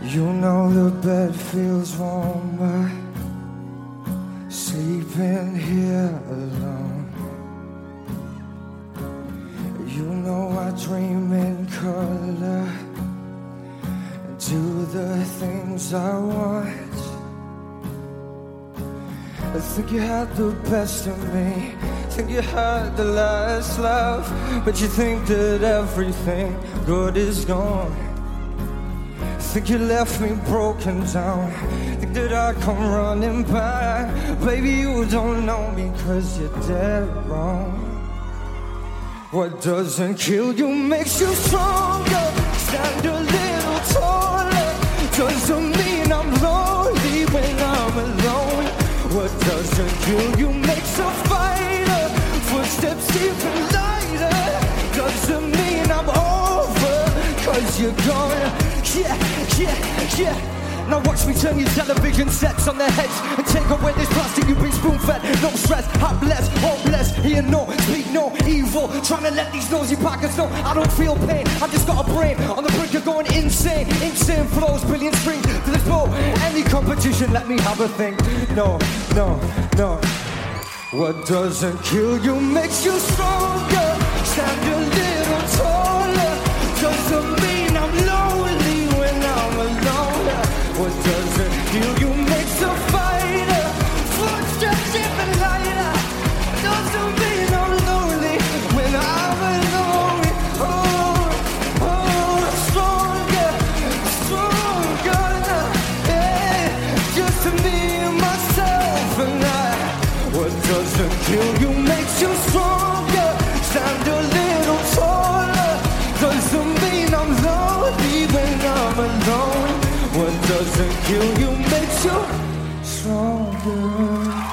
You know the bed feels warmer sleeping here alone. You know I dream in color and do the things I want. I think you had the best of me, think you had the last laugh, but you think that everything good is gone. Think you left me broken down, think that I'd come running back. Baby, you don't know me 'cause you're dead wrong. What doesn't kill you makes you stronger. Stand a little taller. Doesn't mean I'm lonely when I'm alone. What doesn't kill you makes a fighter. Footsteps even lighter. Doesn't mean I'm over 'cause you're gone. Yeah. Now watch me turn your television sets on their heads and take away this plastic you've been spoon-fed. No stress, I'm blessed, hopeless. Hear no, speak no evil. Trying to let these nosy packers know I don't feel pain. I just got a brain on the brink of going insane. Insane flows, billion strings to this bow. Any competition, let me have a think. No. What doesn't kill you makes you stronger. Stand a little taller. Doesn't mean I'm lonely when I'm alone. What doesn't kill you makes a fighter. Footsteps even lighter. Doesn't mean I'm lonely when I'm alone. Stronger, yeah. Just me and myself and I. What doesn't kill you makes you stronger. Stand a little taller. Doesn't mean I'm lonely when I'm alone. What doesn't kill you makes you stronger.